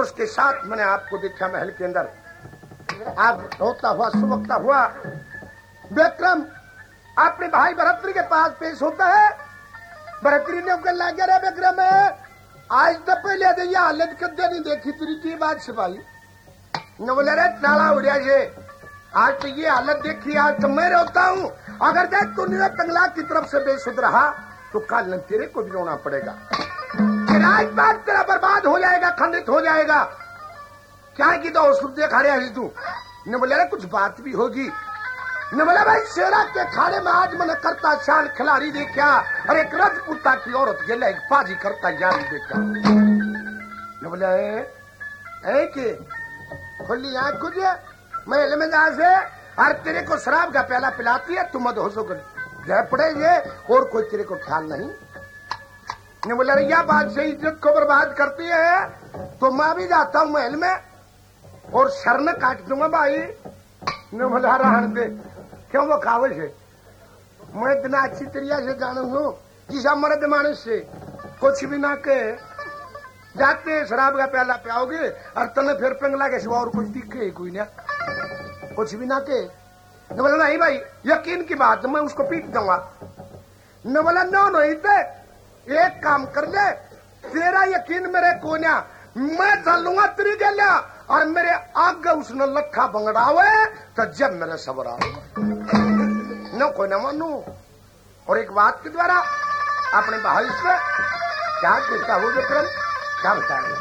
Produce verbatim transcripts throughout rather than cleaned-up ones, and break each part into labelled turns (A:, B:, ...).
A: उसके साथ मैंने आपको देखा महल के अंदर। आप होता हुआ सुबकता हुआ विक्रम अपने भाई भरतरी के पास पेश होता है। भरतरी ने कहने लगा, रे विक्रम आज तो पहले तो ये हालत कदे नहीं देखी तेरी की बात से भाई। न बोले रे ताला उड़िया से आज तो ये हालत देखी, आज तो मैं रोता हूँ। अगर देख तू नीरज तंगला की तरफ से बेसुध रहा तो कल तेरे को भी रोना पड़ेगा। राजपाट तेरा बर्बाद हो जाएगा, खंडित हो जाएगा। क्या की तो उसको देखा रहे तू। न बोले रे कुछ बात भी होगी। न बोला भाई शेरा के खाने में आज मैंने करता शान खिलाड़ी देखा और एक रजपूता की औरत ये एक पाजी करता जान देखा। न बोला ए के खुली आंख कुछ महल में जा से और तेरे को शराब का प्याला पिलाती है, तुम मत हो सो रह पड़े ये और कोई तेरे को ख्याल नहीं। ने बोला यह बात से इज्जत को बर्बाद करती है तो मैं भी जाता हूँ महल में और शरण काट दूंगा भाई। ने बोला रहन दे, क्यों वो कावल है, मैं इतना अच्छी तरीके से जानू हूँ जिसा मर्द मानुष से कुछ भी ना के जाते शराब का प्याला पियाओगे और तने फिर पिंगला के सिवा और कुछ दिखे कोई ना, कुछ भी ना के। न बोला नहीं भाई यकीन की बात मैं उसको पीट दूंगा। न बोला नो नहीं थे एक काम कर ले, तेरा यकीन मेरे कोन्या मैं चलूंगा तेरी गलिया और मेरे आगे उसने लट्ठा बंगड़ावे तो जब मेरे सबर आ न कोई न मानू। और एक बात के द्वारा अपने भाई से क्या कहता हो विक्रम, क्या बताएंगे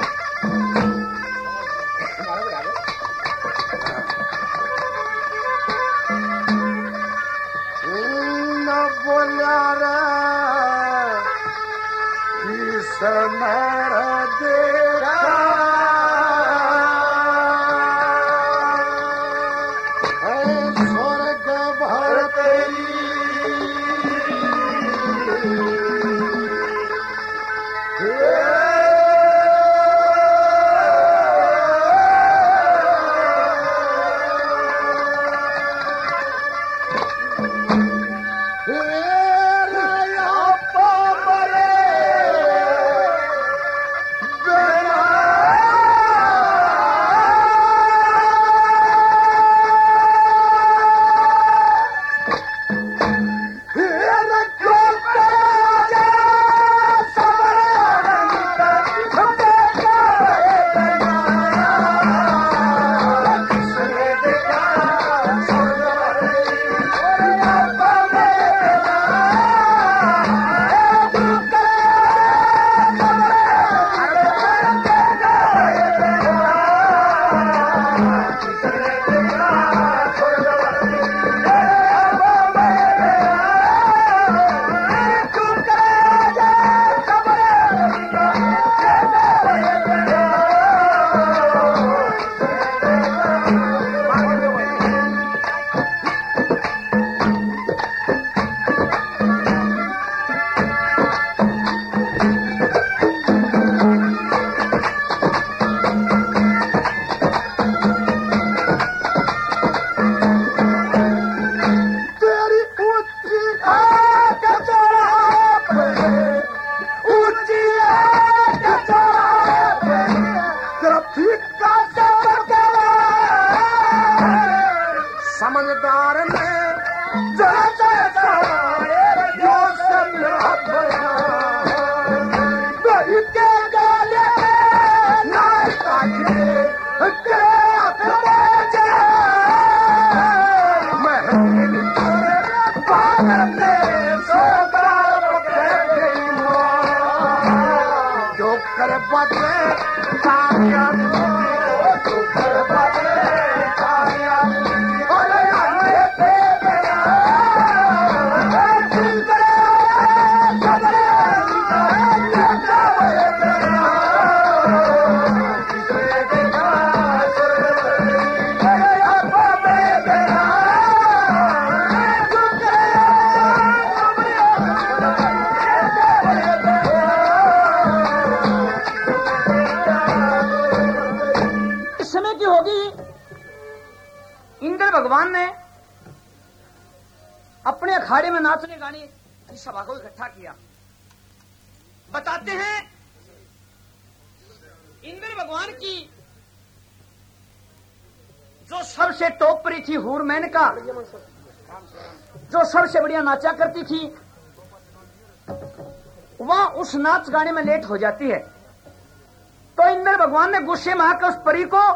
A: न बोला रे मेरा देखा स्वर्ग भर तेरी
B: भगवान ने अपने अखाड़े में नाचने गाने की सभा को इकट्ठा किया। बताते हैं इंद्र भगवान की जो सबसे टॉप परी थी हूर मेनका, जो सबसे बढ़िया नाचा करती थी, वह उस नाच गाने में लेट हो जाती है। तो इंद्र भगवान ने गुस्से में आकर उस परी को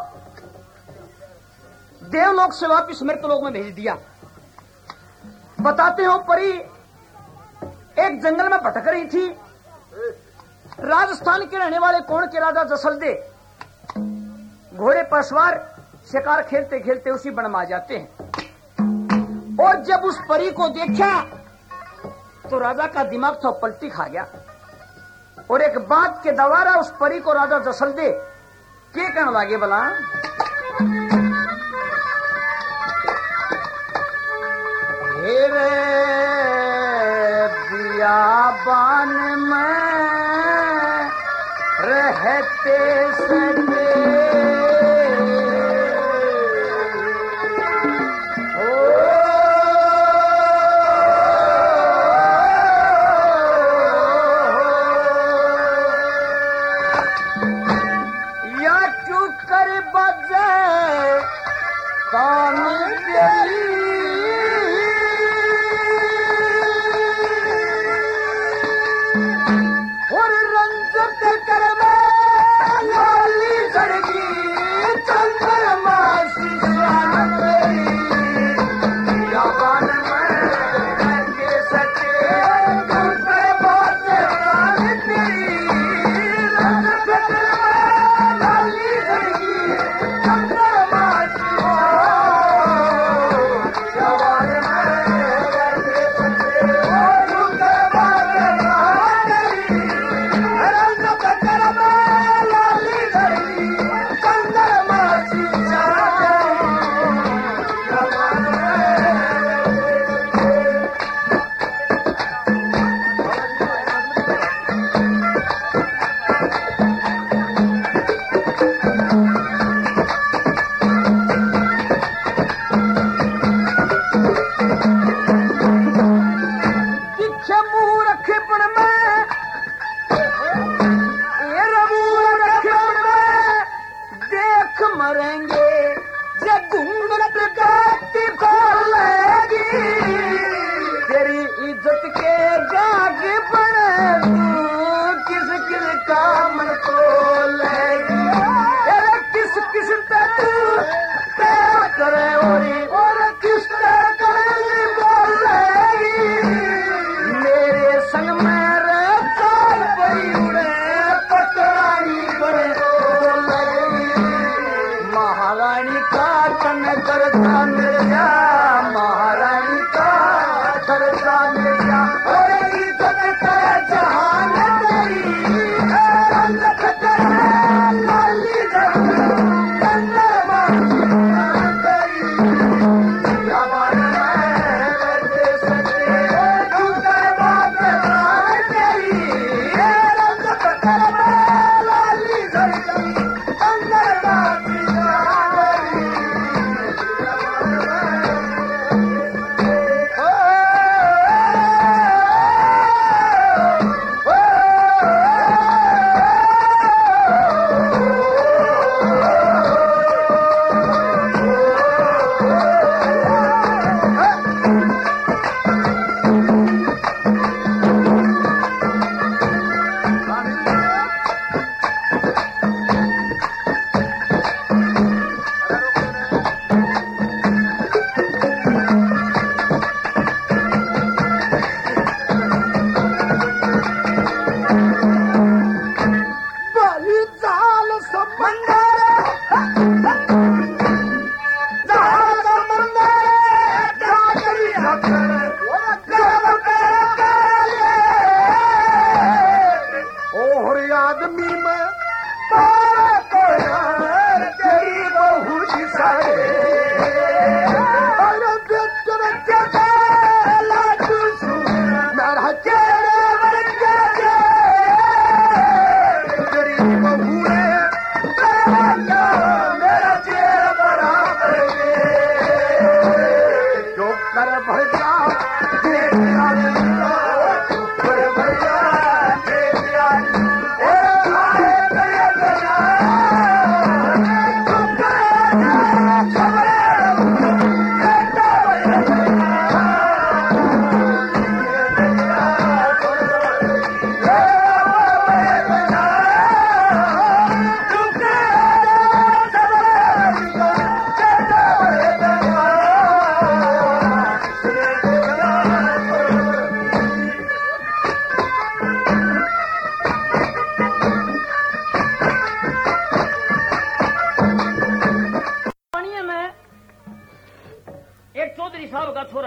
B: देवलोक से वापिस मृतलोक में भेज दिया। बताते हो परी एक जंगल में भटक रही थी। राजस्थान के रहने वाले कौन के राजा जसलदे घोड़े पर सवार शिकार खेलते खेलते उसी वन में आ जाते हैं। और जब उस परी को देखा तो राजा का दिमाग तो पलटी खा गया। और एक बात के दवारा उस परी को राजा जसलदे के कहने लगे, भला हेरे बियाबान में रहते सके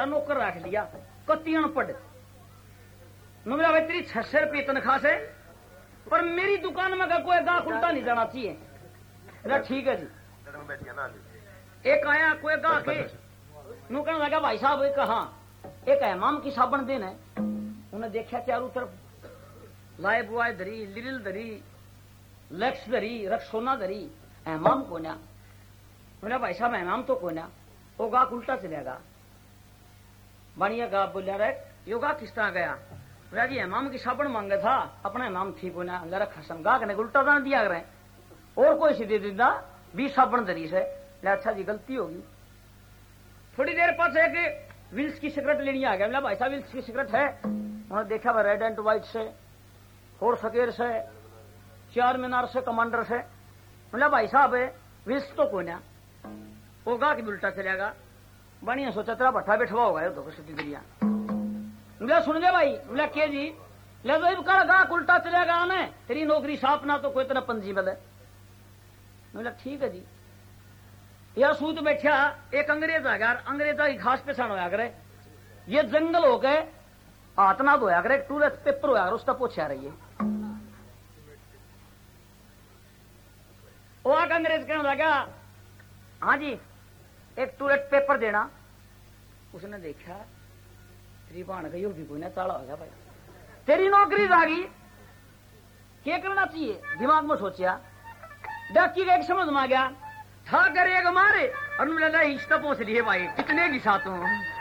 B: छोरा नौकर रख लिया, कत्ती अनपढ़। मेरा भाई तेरी छह सौ रुपये तनख्वाह से, पर मेरी दुकान में का कोई गाहक उल्टा नहीं जाना चाहिए। ठीक है जी। एक आया कोई गाहक नु कहने लगा भाई साहब कहा एक हमाम की साबन देना है। उन्हें देखा चारों तरफ लाए बुआए धरी, लिरिल धरी, लक्स धरी, रक्सोना धरी, हमाम को ना। बोला भाई साहब हमाम तो को ना। वो गाहक उल्टा चलेगा। बढ़िया गा बोलिया रे यो गाहक किस तरह गया? बोला जी हमाम की साबन मांगा था, अपना हमाम ठीक होना। लड़ा खसम गाहक ने उल्टा दान दिया करें और कोई सी दे देता बीस साबन धरी से। अच्छा जी गलती होगी। थोड़ी देर पास एक विल्स की सिगरेट लेनी आ गया। बोला भाई साहब विल्स की सिगरेट है? उन्होंने देखा भाई रेड एंड व्हाइट से, फोर सकेर से, चार मीनार से, कमांडर से। बोला भाई साहब विल्स तो कोई ना। वो गा के उल्टा चलेगा। बढ़िया सोचा तेरा भट्ठा बैठवा होगा तो सीधी दुनिया। बोला सुन दे भाई। बोला के जी? ले तो कर गा उल्टा चलेगा आने तेरी नौकरी साफ ना तो कोई तरह पंजी बदे। बोला ठीक है जी। यह सूत बैठा एक अंग्रेज आ गया। अंग्रेजा की घास पे होया करे, ये जंगल हो गए हाथ ना धोया करे, टूलेट पेपर होया करे उसका पोछा रही है। वो आके अंग्रेज कहने लगा हाँ जी एक टूलेट पेपर देना। उसने देखा तेरी बाण गई होगी कोई ना, ताला हो गया भाई तेरी नौकरी जागी। क्या करना चाहिए दिमाग में सोचा। डाकी का एक समझ में आ गया था करेगा मारे और मिला हिस्सा पहुंच लिए भाई कितने की साथों।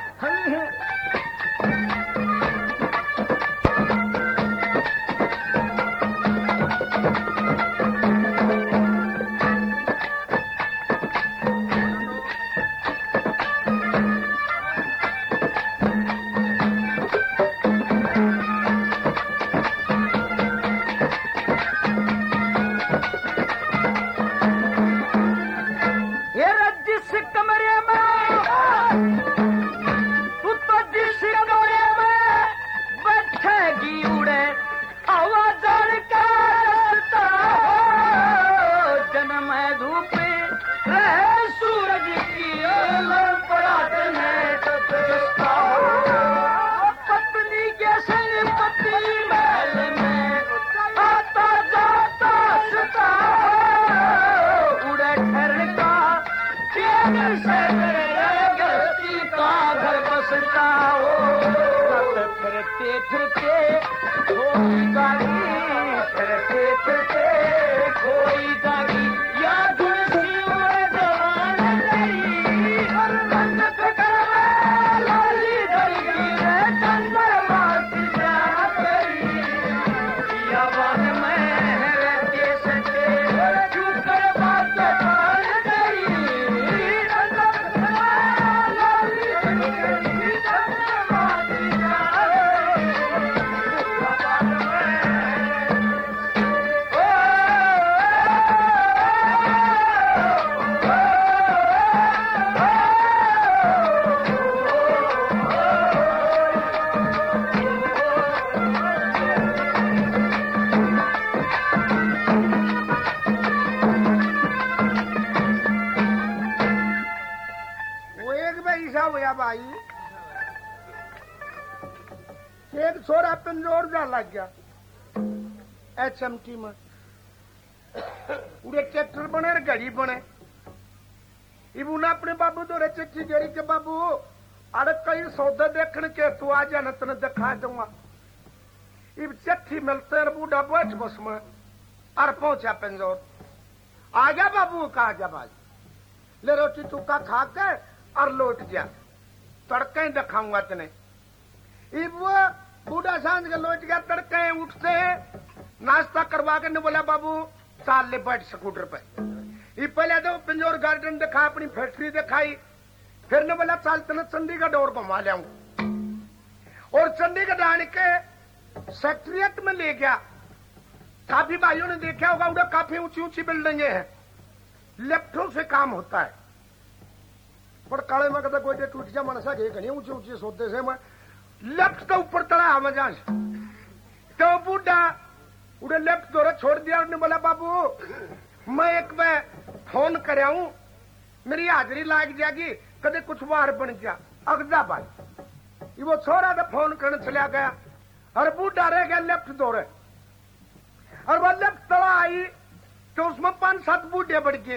A: चमकी में उड़े ट्रैक्टर बने घड़ी बने। इब उन्हें अपने बाबू तो चिट्ठी गेरी के बाबू अरे कई सौदे देखने के तू आ जाना तेने दिखा दूंगा। इब चिट्ठी मिलते बूढ़ा बैठ बस में और पहुंचा पिंजौर। आ गया बाबू कहा जा भाई ले रोटी टूका खा के और लौट जा तड़के दिखाऊंगा तेने। इब वो बूढ़ा सांझ के लौट गया। तड़के उठते नाश्ता करवा के ने बोला बाबू चाल ले बैठ स्कूटर पे। ये पहले तो पिंजौर गार्डन दिखा, अपनी फैक्ट्री दिखाई, फिर ने बोला चाल तेने चंडीगढ़ और घुमा लाऊं। और चंडीगढ़ आने के सेक्रेटरिएट में ले गया। काफी भाइयों ने देखा होगा उधर काफी ऊंची ऊंची बिल्डिंगें हैं, लेफ्टों से काम होता है। पर काले में कहता कोई टूट जा मनसा गए घनी ऊंची ऊंची सोते से मैं लेफ्ट के ऊपर तड़ा आवाज तो बूढ़ा उड़े लेफ्ट दौरा छोड़ दिया। उन्होंने बोला बाबू मैं एक बार फोन कराऊं मेरी हाजिरी लाग जाएगी कदे कुछ बाहर बन गया। अगदा भाई वो छोरा तो फोन करने चला गया और बूढ़ा रह गया लेफ्ट दौरे और वो लेफ्ट तला आई तो उसमें पांच सात बूढ़े बढ़ गए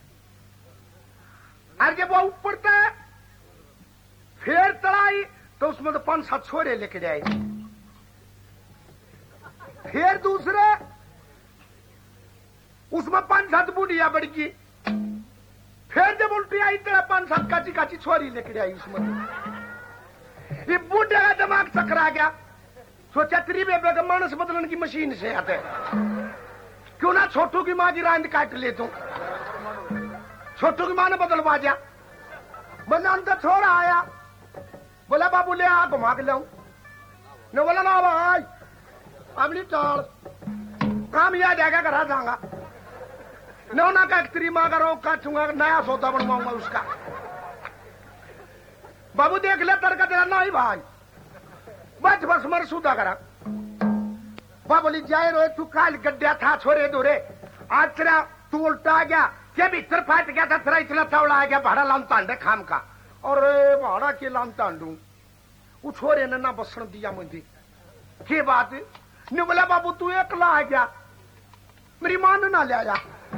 A: और जब वो ऊपर था फिर तला आई तो उसमें तो पांच सात छोरे लेके आए फिर दूसरे उसमें पांच सात बूढ़िया बढ़ गई फिर जब उल्टी आई तो पांच सात काची काची छोरी लेके आई उसमें ये बूढ़े का दिमाग चकरा गया सोचा तेरी बेबे का मानस बदलने की मशीन से आते क्यों ना छोटू की माँ की रांद काट ले तू छोटू की माँ ने बदलवा दिया बंदा अंदर छोड़ा आया बोला बाबू ले आ घुमा के लाऊं ने बोला ना भाई अपनी चाल काम याद आएगा करा जाऊंगा न ना का तेरी माँ का रोग काटूंगा नया सौदा बनवाऊंगा उसका बाबू देख ले तड़का तेरा नहीं भाई बस बस मर सूदा करा बाबोली जाए रोए तू काल गड्ढा था छोरे दोरे आज तेरा तू उल्टा आ गया क्या भीतर फाट गया था तेरा इतना तवड़ा आ गया भाड़ा लाम तांडे खाम का और भाड़ा के लाम तांडू वो छोरे ने ना बसन दिया मुझे के बात ने बोला बाबू तू एकला आ गया मेरी मां ने ना ले आया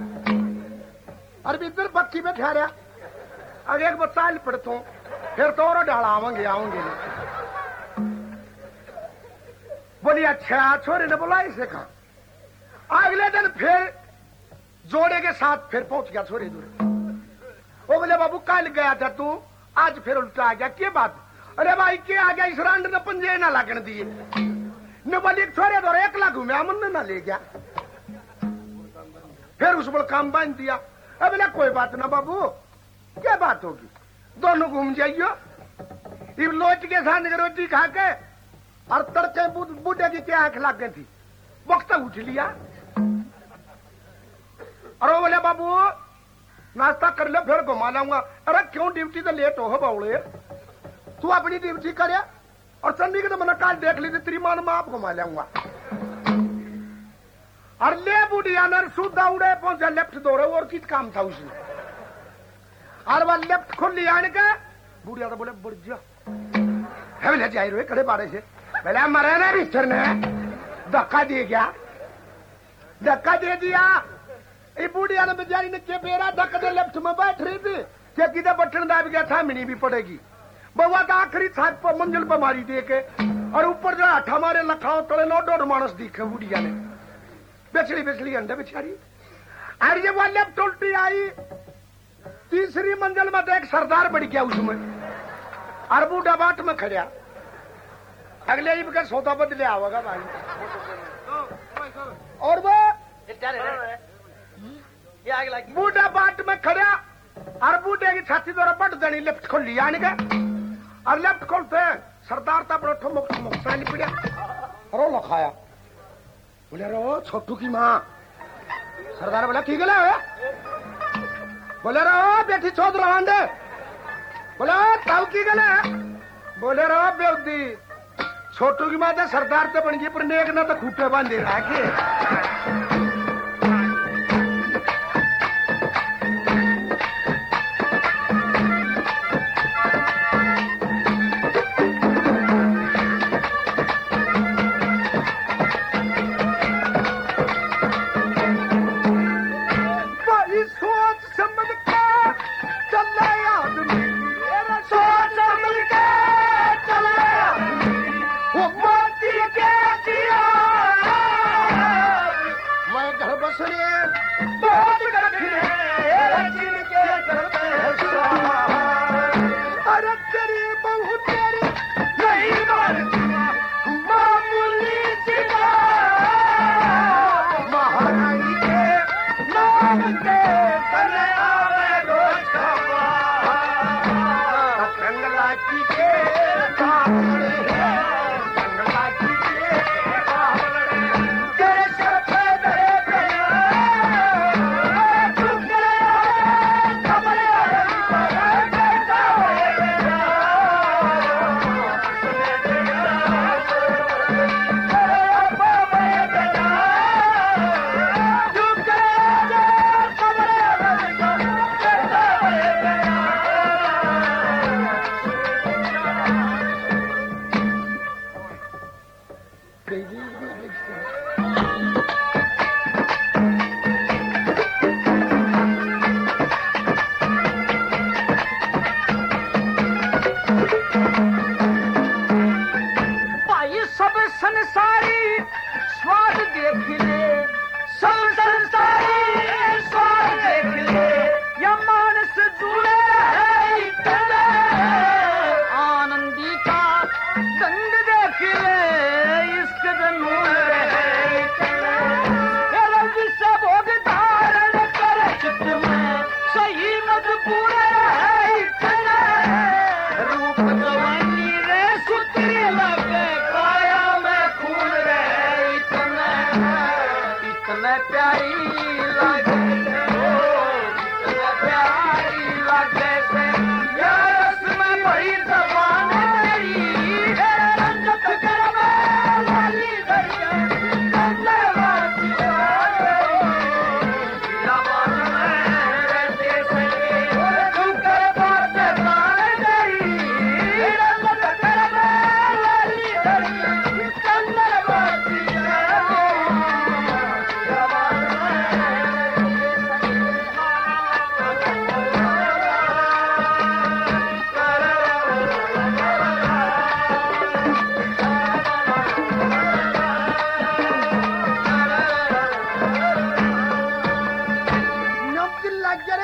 A: और भीतर पक्की में ठहरा अगर एक बच्चा पढ़ता हूं फिर तो और डाला आवेंगे आवेंगे बोली अच्छा छोरे ने बोला इसे कहा अगले दिन फिर जोड़े के साथ फिर पहुंच गया छोरे दूर वो बोले बाबू कल गया था तू आज फिर उल्टा आ गया क्या बात अरे भाई क्या आ गया इस रांड ने पंजे ना लगन दिए न बोली छोरे दौरे एक लाख घूमे अमन ना ले गया फिर उस पर काम बांध दिया अब बोला कोई बात ना बाबू क्या बात होगी दोनों घूम जाइयो इब लोच के साथ रोटी खा के और तड़के बूढ़े की क्या आंख लग गई थी वक्त उठ लिया और वो बोले बाबू नाश्ता कर ले फिर घुमा लाऊंगा अरे क्यों ड्यूटी तो लेट हो बाउले तू अपनी ड्यूटी करे और चंडी के तो मैंने काल देख ली थी तेरी मान में आप घुमा लाऊंगा और ले बुढ़िया नर सूधा उड़े पहुंचा लेफ्ट दौड़े और किस काम था उसने और वह लेफ्ट खोल लिया आने का बुढ़िया तो बोले बुढ़ जा जाए रोए खड़े बारे से पहले मरे ना मिस्टर ने धक्का दे गया धक्का दे दिया ये बुढ़िया ने बेचारी ने के बेरा धक्का दे लेफ्ट में बैठ रही थी क्या किधर बटन दाब गया था मिनी भी पड़ेगी बउआ का आखिरी छत पर मंजिल पर मारी दे के और ऊपर जो हठा मारे लखाओ तले नो डोर मानस दिखे बुढ़िया ने बेचड़ी बेचड़ी अंडे बेचारी और ये वो लेफ्ट उल्टी आई तीसरी मंजिल में तो एक सरदार बढ़ गया उसमें और बूढ़ा बाट में खड़ा अगले ही का सौदा बदले आवेगा भाई और वो बूढ़ा बाट में खड़ा और बूढ़े की छाती द्वारा बट देनी लेफ्ट खोल लिया का और लेफ्ट खोलते सरदार था बड़ा ठुमक ठुमक साली पड़ा रो लखाया बोले रो छोटू की माँ सरदार बोला की गला है बोले रो बेटी चौध रहा बोले ताऊ की गला बोले रो बेउदी छोटू की माता सरदार तो बन गई पर नेक ना तो खूटे बांधे रखे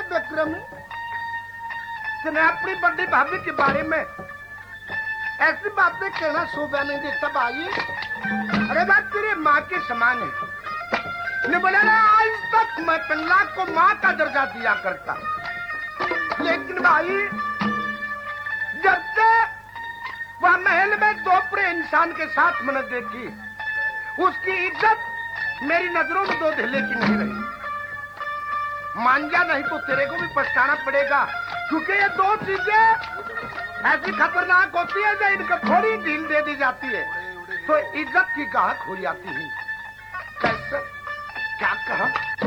A: विक्रम, तूने अपनी बड़ी भाभी के बारे में ऐसी बातें कहना शोभा नहीं देता भाई। अरे बात तेरे माँ के समान है। ने बोला ना आज तक मैं पिल्ला को माँ का दर्जा दिया करता, लेकिन भाई जब से वह महल में दो पूरे इंसान के साथ मैंने देखी, उसकी इज्जत मेरी नजरों में दो ढिले की नहीं रही। मान जा, नहीं तो तेरे को भी पछताना पड़ेगा, क्योंकि ये दो चीजें ऐसी खतरनाक होती है जो इनको थोड़ी ढील दे दी जाती है तो इज्जत की गाहक हो जाती है। कैसे? क्या कहा?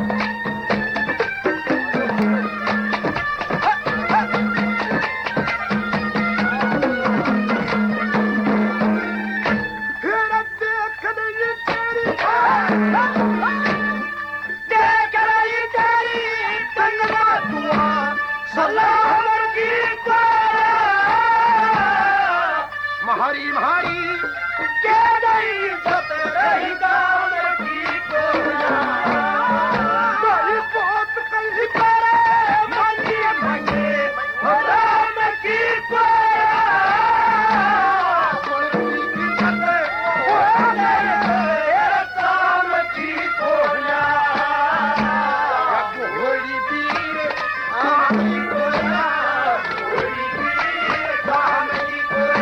A: महारी महारी के नहीं सत रही गाँव की कोया, कोई बहुत कहीं करे मंगे मंगे राम की कोया, कोई की सत राम की कोया, घोड़ी वीर आमी कोया, घोड़ी वीर राम की कोया।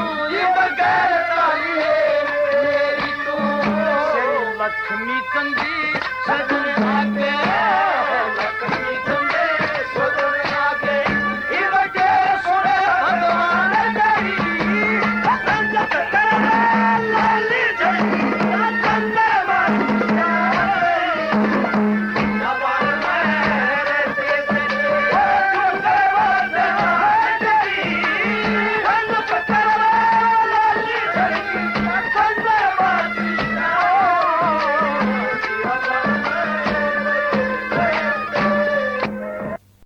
A: लक्ष्मी चंदी